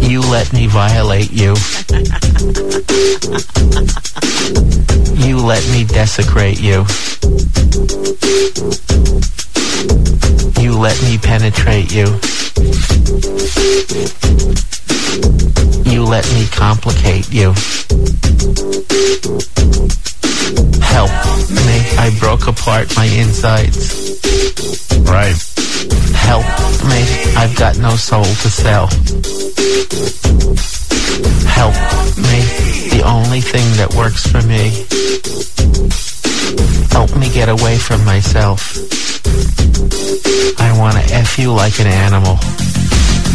You let me violate you. You let me desecrate you. You let me penetrate you. You let me complicate you. Help me. I broke apart my insides. Right. Help me. I've got no soul to sell. Help me. The only thing that works for me. Help me get away from myself. I want to F you like an animal.